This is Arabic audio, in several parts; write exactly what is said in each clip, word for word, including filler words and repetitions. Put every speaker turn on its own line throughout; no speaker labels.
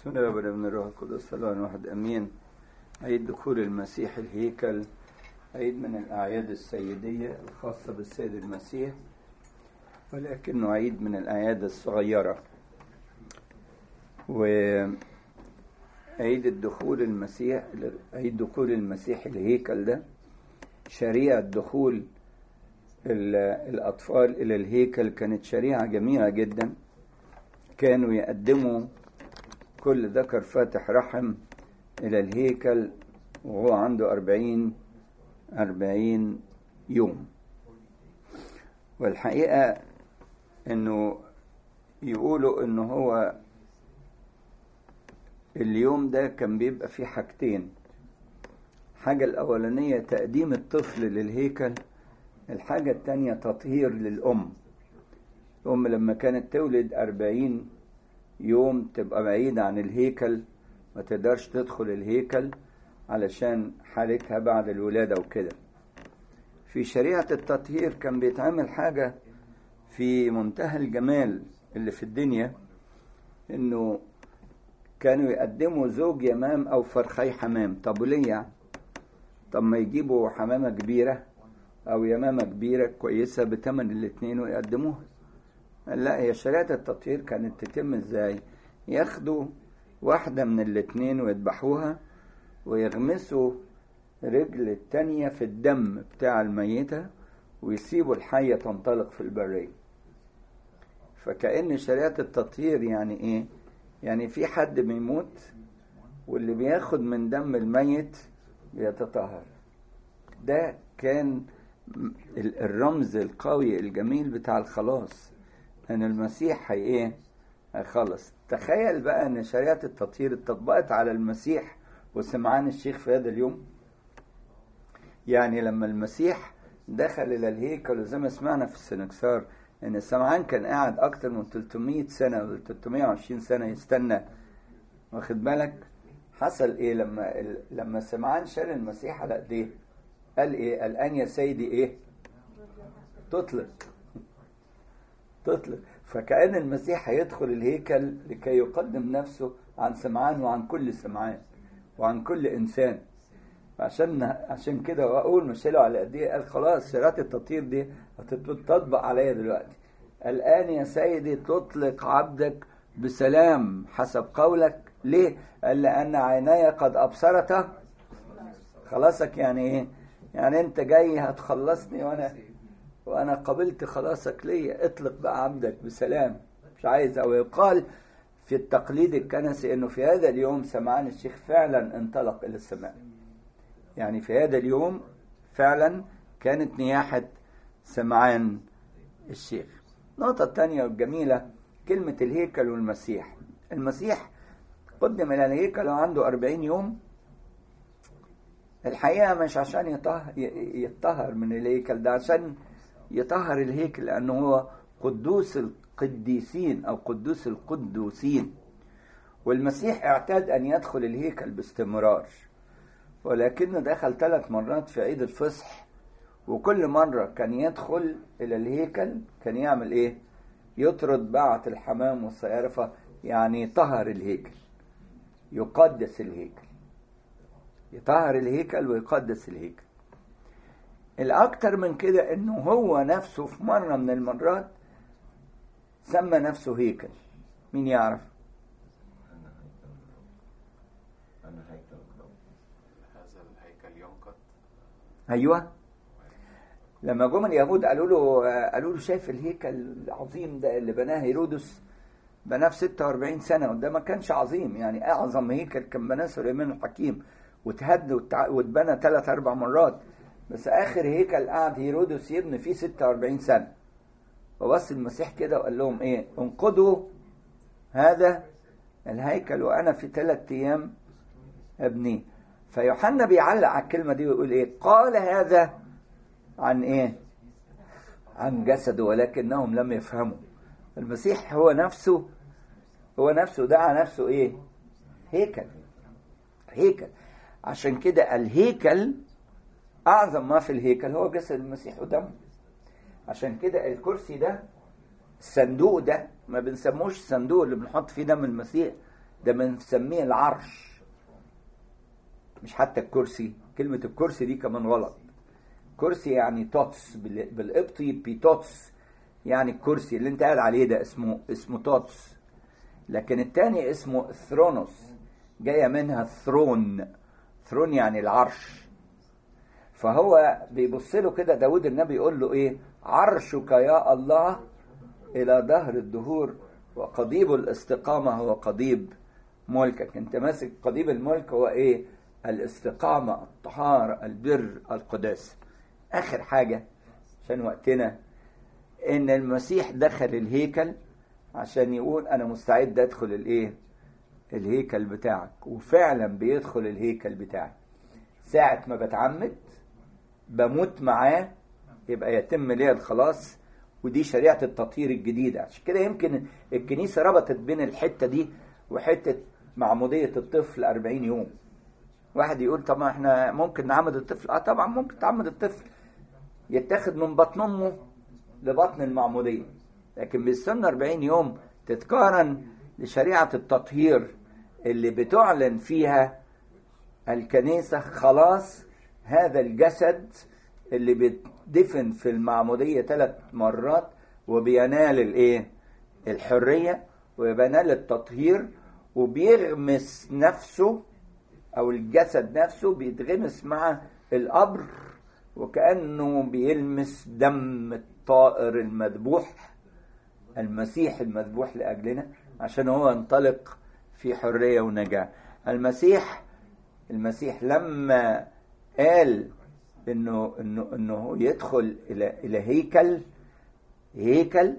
بسم الله والابن الروح القدس الله واحد امين. عيد دخول المسيح الهيكل عيد من الاعياد السيديه الخاصه بالسيد المسيح، ولكنه عيد من الاعياد الصغيره. وعيد الدخول المسيح عيد دخول المسيح الهيكل ده شريعه دخول الاطفال الى الهيكل كانت شريعه جميله جدا. كانوا يقدموا كل ذكر فاتح رحم إلى الهيكل وهو عنده أربعين أربعين يوم. والحقيقة إنه يقولوا إنه هو اليوم ده كان بيبقى فيه حاجتين. حاجة الأولانية تقديم الطفل للهيكل، الحاجة التانية تطهير للأم. الأم لما كانت تولد أربعين يوم تبقى بعيدة عن الهيكل، ما تقدرش تدخل الهيكل علشان حالتها بعد الولادة وكده. في شريعة التطهير كان بيتعمل حاجة في منتهى الجمال اللي في الدنيا، انه كانوا يقدموا زوج يمام او فرخي حمام. طب وليه يعني؟ طب ما يجيبوا حمامة كبيرة او يمامة كبيرة كويسة بتمن الاتنين ويقدموها. لا، هي شريعة التطهير كانت تتم ازاي؟ ياخدوا واحدة من الاتنين ويذبحوها ويغمسوا رجل التانية في الدم بتاع الميتة ويسيبوا الحية تنطلق في البرية. فكأن شريعة التطهير يعني ايه؟ يعني في حد بيموت واللي بياخد من دم الميت بيتطهر. ده كان الرمز القوي الجميل بتاع الخلاص، ان المسيح هي ايه؟ هيخلص. تخيل بقى ان شريعة التطهير اتطبقت على المسيح وسمعان الشيخ في هذا اليوم. يعني لما المسيح دخل الى الهيكل، وزي ما سمعنا في السنكسار ان سمعان كان قاعد اكتر من ثلاثمائة سنة ولا ثلاثمائة وعشرين سنة يستنى. واخد بالك حصل ايه لما لما سمعان شال المسيح على ايديه؟ قال ايه؟ الان يا سيدي ايه؟ تطلق تطلق. فكأن المسيح هيدخل الهيكل لكي يقدم نفسه عن سمعان وعن كل سمعان وعن كل إنسان. عشان عشان كده وأقول مشيله على قديه، قال خلاص شريعة التطهير دي هتطبق عليا دلوقتي. الآن يا سيدي تطلق عبدك بسلام حسب قولك. ليه؟ قال لأن عيناي قد أبصرته خلاصك. يعني إيه؟ يعني أنت جاي هتخلصني وأنا وأنا قبلت خلاصك ليا. اطلق بقى عبدك بسلام. مش عايز. أو يقال في التقليد الكنسي إنه في هذا اليوم سمعان الشيخ فعلا انطلق إلى السماء. يعني في هذا اليوم فعلا كانت نياحة سمعان الشيخ. النقطة الثانية الجميلة كلمة الهيكل والمسيح. المسيح قدم إلى الهيكل وعنده أربعين يوم. الحقيقة مش عشان يطهر, يطهر من الهيكل ده، عشان يطهر الهيكل، لأنه هو قدوس القديسين أو قدوس القدوسين. والمسيح اعتاد أن يدخل الهيكل باستمرار، ولكنه دخل ثلاث مرات في عيد الفصح. وكل مرة كان يدخل إلى الهيكل كان يعمل إيه؟ يطرد بعة الحمام والصيارفة، يعني طهر الهيكل، يقدس الهيكل، يطهر الهيكل ويقدس الهيكل. الأكتر من كده إنه هو نفسه في مرة من المرات سمى نفسه هيكل. مين يعرف؟
هذا الهيكل ينقض.
أيوة. لما جم اليهود قالوا له قالوا له شايف الهيكل العظيم ده اللي بناه هيرودس؟ بناه في ستة وأربعين سنة، وده ما كانش عظيم. يعني أعظم هيكل كان بناه سليمان الحكيم وتهد واتبنى ثلاث أربع مرات. بس آخر هيكل قعد هيرودس يبني فيه ستة وأربعين سنة. وبص المسيح كده وقال لهم إيه؟ انقضوا هذا الهيكل وأنا في ثلاث أيام أبنيه. فيوحنا بيعلق على الكلمة دي ويقول إيه؟ قال هذا عن إيه؟ عن جسده ولكنهم لم يفهموا. المسيح هو نفسه هو نفسه دعا نفسه إيه؟ هيكل. هيكل. عشان كده الهيكل أعظم ما في الهيكل هو جسد المسيح ودمه. عشان كده الكرسي ده، الصندوق ده، ما بنسموش الصندوق اللي بنحط فيه دم المسيح، ده بنسميه العرش، مش حتى الكرسي. كلمة الكرسي دي كمان غلط. كرسي يعني توتس بالقبطي، بيتوتس، يعني الكرسي اللي انت قاعد عليه ده اسمه اسمه توتس. لكن التاني اسمه ثرونوس، جاية منها ثرون، ثرون يعني العرش. فهو بيبص له كده داود النبي يقول له ايه؟ عرشك يا الله الى دهر الدهور، وقضيب الاستقامة هو قضيب ملكك. انت ماسك قضيب الملك، هو ايه؟ الاستقامة، الطهارة، البر، القداسة. اخر حاجة عشان وقتنا، ان المسيح دخل الهيكل عشان يقول انا مستعد ادخل الايه؟ الهيكل بتاعك. وفعلا بيدخل الهيكل بتاعك. ساعة ما بتعمد بموت معاه، يبقى يتم ليه الخلاص. ودي شريعة التطهير الجديدة. عشان كده يمكن الكنيسة ربطت بين الحتة دي وحتة معمودية الطفل أربعين يوم. واحد يقول طب ما احنا ممكن نعمد الطفل. اه طبعا ممكن تعمد الطفل، يتاخد من بطن امه لبطن المعمودية، لكن بيستنى أربعين يوم تتقارن لشريعة التطهير اللي بتعلن فيها الكنيسة خلاص هذا الجسد اللي بيدفن في المعمودية ثلاث مرات وبينال الايه؟ الحرية، وبينال التطهير، وبيغمس نفسه او الجسد نفسه بيتغمس مع القبر، وكأنه بيلمس دم الطائر المذبوح، المسيح المذبوح لأجلنا، عشان هو ينطلق في حرية ونجاة. المسيح المسيح لما قال انه انه انه يدخل الى الى هيكل هيكل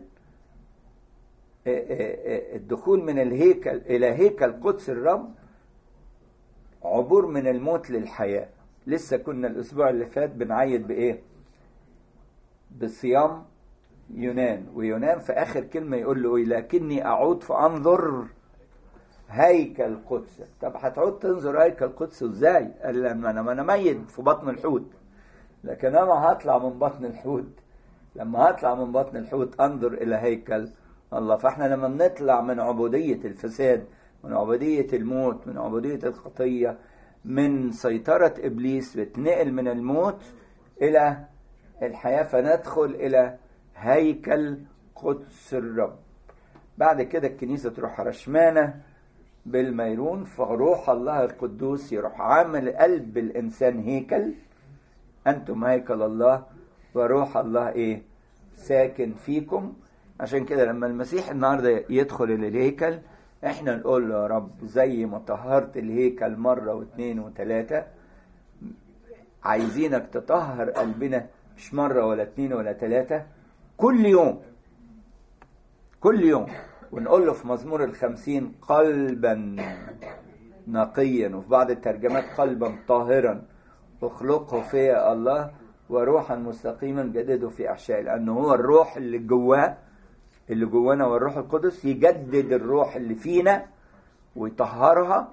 الدخول من الهيكل الى هيكل قدس الرب عبور من الموت للحياة. لسه كنا الاسبوع اللي فات بنعيد بايه؟ بصيام يونان. ويونان في اخر كلمة يقول له ايه؟ لكني اعود فانظر هيكل قدس. طب هتعود تنظر هيكل قدس ازاي؟ قال لما انا ما انا ميت في بطن الحوت، لكن انا هطلع من بطن الحوت، لما هطلع من بطن الحوت انظر الى هيكل الله. فاحنا لما بنطلع من عبودية الفساد، من عبودية الموت، من عبودية الخطية، من سيطرة ابليس، بتنقل من الموت الى الحياة، فندخل الى هيكل قدس الرب. بعد كده الكنيسة تروح رشمانة بالميرون، فروح الله القدوس يروح عامل قلب الإنسان هيكل. أنتم هيكل الله وروح الله إيه؟ ساكن فيكم. عشان كده لما المسيح النهاردة يدخل الهيكل، إحنا نقول له يا رب زي ما طهرت الهيكل مرة واثنين وثلاثة، عايزينك تطهر قلبنا مش مرة ولا اثنين ولا ثلاثة، كل يوم كل يوم. ونقول له في مزمور الخمسين قلبا نقيا، وفي بعض الترجمات قلبا طاهرا اخلقه في الله، وروحا مستقيما جدده في احشائي. لانه هو الروح اللي جواه اللي جوانا، والروح القدس يجدد الروح اللي فينا ويطهرها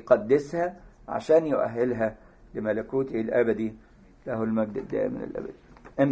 ويقدسها عشان يؤهلها لملكوته الابدي. له المجد الدائم من الابد.